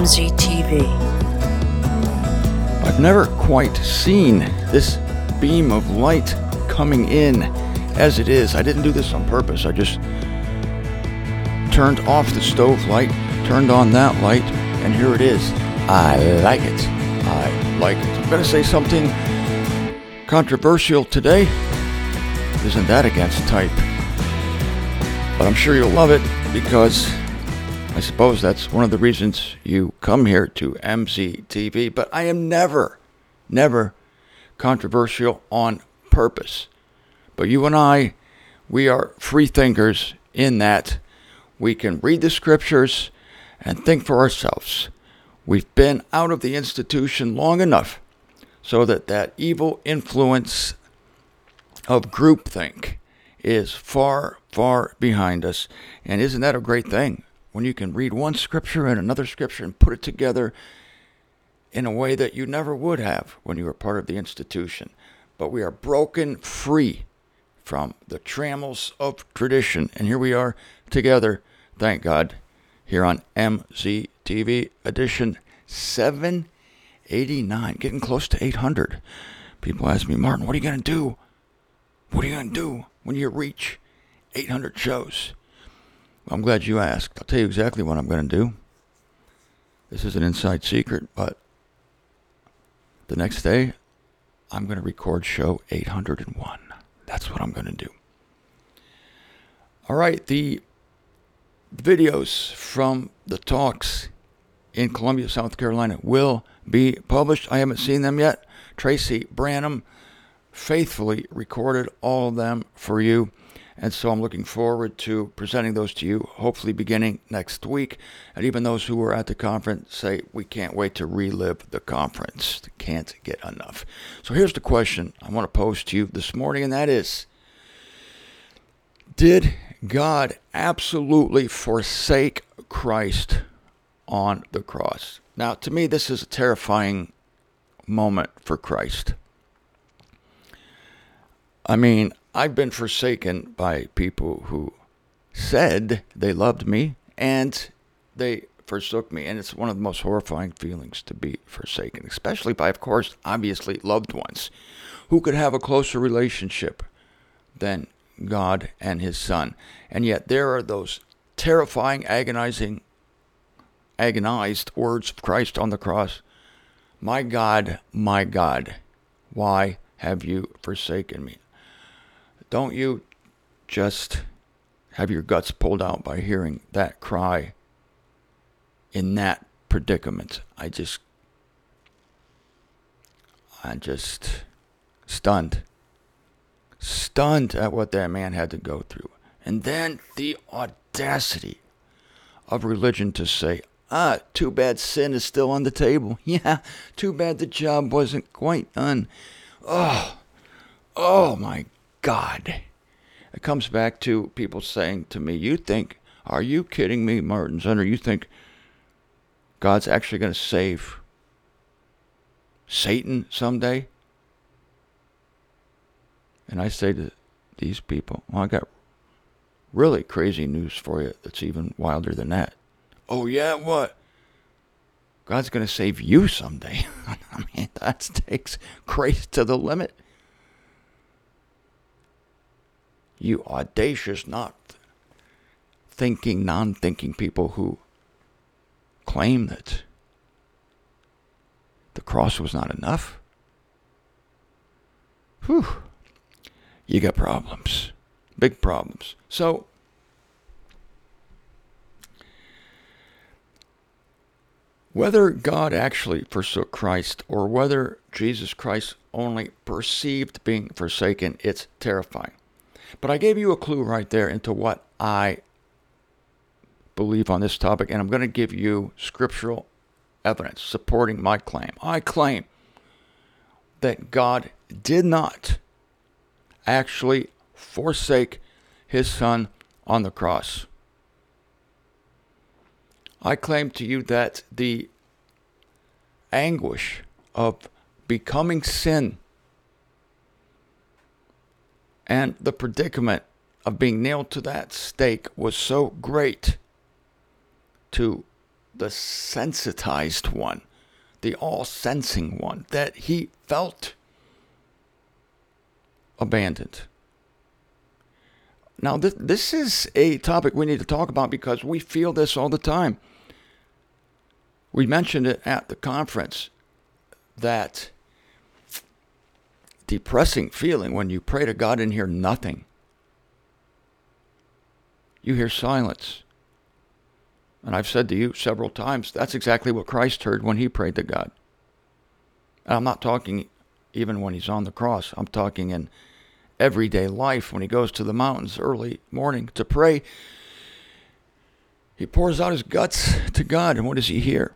MZTV. I've never quite seen this beam of light coming in as it is. I didn't do this on purpose. I just turned off the stove light, turned on that light, and here it is. I like it. I like it. I'm going to say something controversial today. Isn't that against type? But I'm sure you'll love it because I suppose that's one of the reasons you come here to MZTV. But I am never controversial on purpose. But you and I, we are free thinkers in that we can read the scriptures and think for ourselves. We've been out of the institution long enough so that evil influence of groupthink is far behind us. And isn't that a great thing? When you can read one scripture and another scripture and put it together in a way that you never would have when you were part of the institution. But we are broken free from the trammels of tradition. And here we are together, thank God, here on MZTV edition 789, getting close to 800. People ask me, Martin, what are you going to do? What are you going to do when you reach 800 shows? Well, I'm glad you asked. I'll tell you exactly what I'm going to do. This is an inside secret, but the next day, I'm going to record show 801. That's what I'm going to do. All right, the videos from the talks in Columbia, South Carolina will be published. I haven't seen them yet. Tracy Branham faithfully recorded all of them for you. And so I'm looking forward to presenting those to you, hopefully beginning next week. And even those who were at the conference say, we can't wait to relive the conference. Can't get enough. So here's the question I want to pose to you this morning, and that is, did God absolutely forsake Christ on the cross? Now, to me, this is a terrifying moment for Christ. I mean, I've been forsaken by people who said they loved me and they forsook me. And it's one of the most horrifying feelings to be forsaken, especially by, of course, obviously loved ones who could have a closer relationship than God and his son. And yet there are those terrifying, agonized words of Christ on the cross. My God, why have you forsaken me? Don't you just have your guts pulled out by hearing that cry in that predicament? I'm just stunned at what that man had to go through. And then the audacity of religion to say, too bad sin is still on the table. Yeah, too bad the job wasn't quite done. Oh my God. It comes back to people saying to me, are you kidding me, Martin Zenner? You think God's actually going to save Satan someday? And I say to these people, well, I got really crazy news for you that's even wilder than that. Oh yeah, what? God's going to save you someday. I mean, that takes grace to the limit. You audacious, non-thinking people who claim that the cross was not enough. Whew. You got problems. Big problems. So, whether God actually forsook Christ or whether Jesus Christ only perceived being forsaken, it's terrifying. But I gave you a clue right there into what I believe on this topic, and I'm going to give you scriptural evidence supporting my claim. I claim that God did not actually forsake his son on the cross. I claim to you that the anguish of becoming sin and the predicament of being nailed to that stake was so great to the sensitized one, the all-sensing one, that he felt abandoned. Now, this is a topic we need to talk about because we feel this all the time. We mentioned it at the conference, that depressing feeling when you pray to God and hear nothing. You hear silence. And I've said to you several times, that's exactly what Christ heard when he prayed to God. And I'm not talking even when he's on the cross. I'm talking in everyday life when he goes to the mountains early morning to pray. He pours out his guts to God, and what does he hear?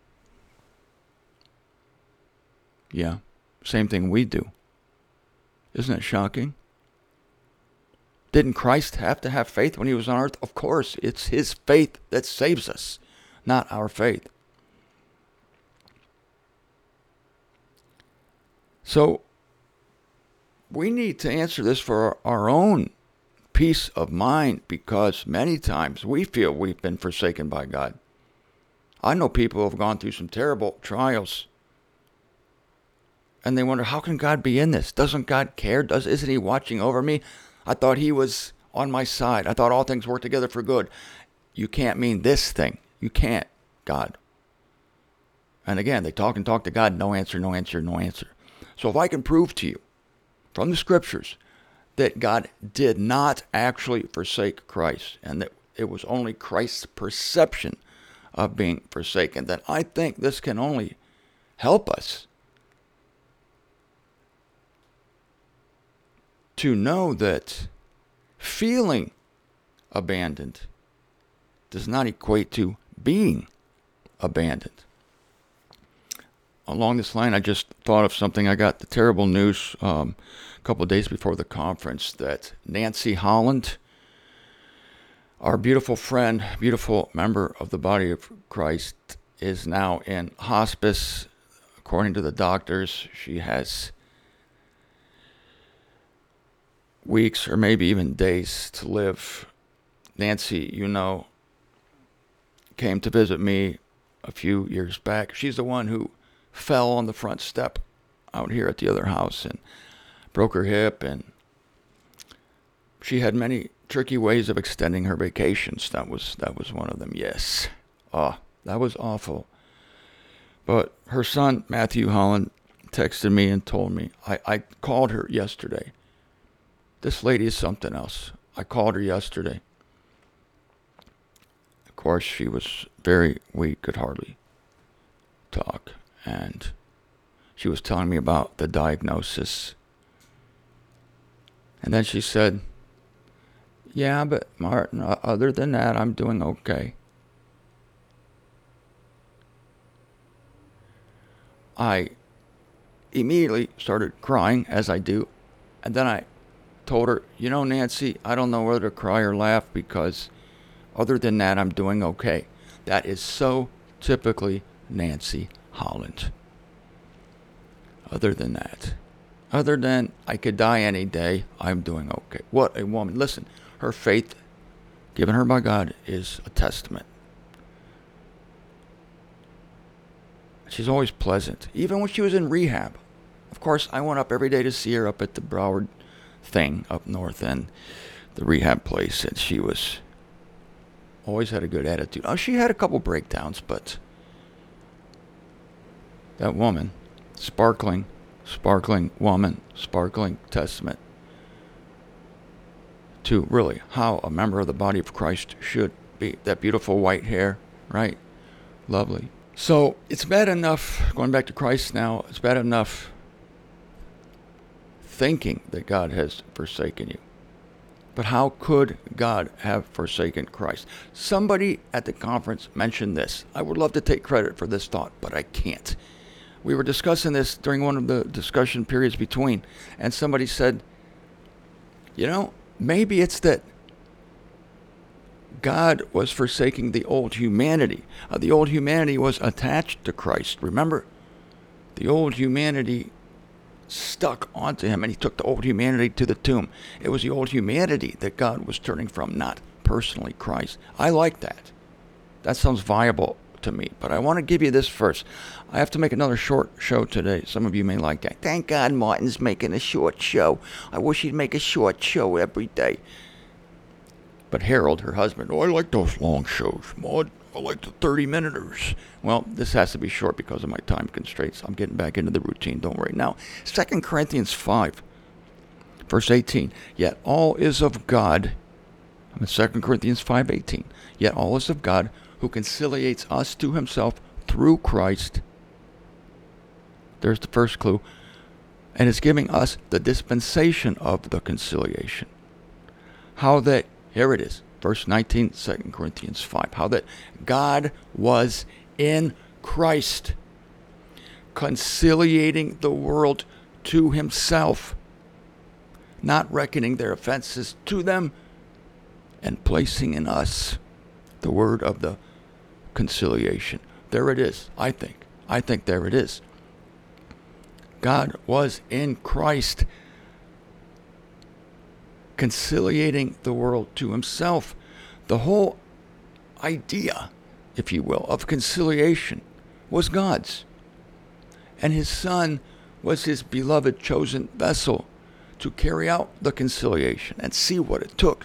Yeah, same thing we do. Isn't it shocking? Didn't Christ have to have faith when he was on earth? Of course, it's his faith that saves us, not our faith. So, we need to answer this for our own peace of mind, because many times we feel we've been forsaken by God. I know people who have gone through some terrible trials, and they wonder, how can God be in this? Doesn't God care? Isn't he watching over me? I thought he was on my side. I thought all things work together for good. You can't mean this thing. You can't, God. And again, they talk and talk to God. No answer, no answer, no answer. So if I can prove to you from the scriptures that God did not actually forsake Christ, and that it was only Christ's perception of being forsaken, then I think this can only help us to know that feeling abandoned does not equate to being abandoned. Along this line, I just thought of something. I got the terrible news a couple of days before the conference that Nancy Holland, our beautiful friend, beautiful member of the body of Christ, is now in hospice. According to the doctors, she has weeks or maybe even days to live. Nancy, came to visit me a few years back. She's the one who fell on the front step out here at the other house and broke her hip, and she had many tricky ways of extending her vacations. That was one of them. Yes. That was awful. But her son, Matthew Holland, texted me and told me. I called her yesterday. This lady is something else. I called her yesterday. Of course, she was very weak, could hardly talk. And she was telling me about the diagnosis. And then she said, yeah, but Martin, other than that, I'm doing okay. I immediately started crying, as I do. And then I told her, Nancy, I don't know whether to cry or laugh, because other than that, I'm doing okay. That is so typically Nancy Holland. Other than that, other than I could die any day, I'm doing okay. What a woman. Listen, her faith given her by God is a testament. She's always pleasant, even when she was in rehab. Of course, I went up every day to see her up at the Broward thing up north and the rehab place, and she was always had a good attitude. She had a couple breakdowns, but that woman, sparkling woman, sparkling testament to really how a member of the body of Christ should be. That beautiful white hair, right? Lovely. So it's bad enough, going back to Christ now, it's bad enough thinking that God has forsaken you. But how could God have forsaken Christ? Somebody at the conference mentioned this. I would love to take credit for this thought, but I can't. We were discussing this during one of the discussion periods between, and somebody said, maybe it's that God was forsaking the old humanity. The old humanity was attached to Christ. Remember, the old humanity stuck onto him, and he took the old humanity to the tomb. It was the old humanity that God was turning from, not personally Christ. I like that. That sounds viable spoke to me. But I want to give you this first. I have to make another short show today. Some of you may like that. Thank God Martin's making a short show. I wish he'd make a short show every day. But Harold, her husband, I like those long shows, Maud. I like the 30-minuters. Well, this has to be short because of my time constraints. I'm getting back into the routine. Don't worry. Now, 2 Corinthians 5, verse 18. Yet all is of God. I'm in 2 Corinthians 5:18. Yet all is of God, who conciliates us to himself through Christ. There's the first clue. And is giving us the dispensation of the conciliation. How that, here it is, verse 19, 2 Corinthians 5. How that God was in Christ, conciliating the world to himself, not reckoning their offenses to them, and placing in us the word of the conciliation. There it is, I think. I think there it is. God was in Christ, conciliating the world to himself. The whole idea, if you will, of conciliation was God's. And his Son was his beloved chosen vessel to carry out the conciliation and see what it took.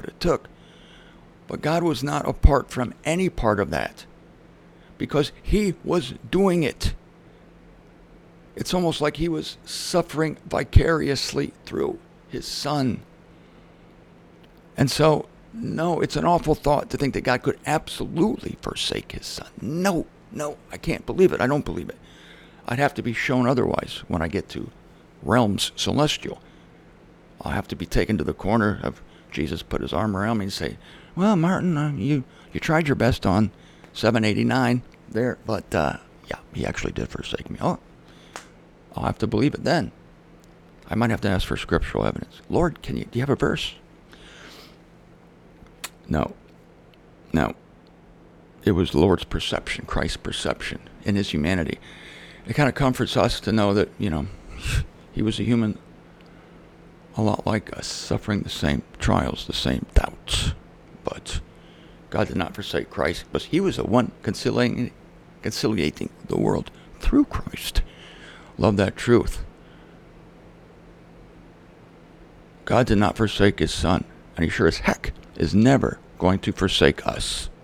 But God was not apart from any part of that because he was doing it. It's almost like he was suffering vicariously through his Son. And so, no, it's an awful thought to think that God could absolutely forsake his Son. No, I can't believe it. I don't believe it. I'd have to be shown otherwise when I get to realms celestial. I'll have to be taken to the corner of Jesus, put his arm around me and say, well, Martin, you tried your best on 789 there, but yeah, he actually did forsake me. Oh, I'll have to believe it then. I might have to ask for scriptural evidence. Lord, do you have a verse? No. It was the Lord's perception, Christ's perception in his humanity. It kind of comforts us to know that, he was a human a lot like us, suffering the same trials, the same doubts. But God did not forsake Christ, but he was the one conciliating the world through Christ. Love that truth. God did not forsake his Son, and he sure as heck is never going to forsake us.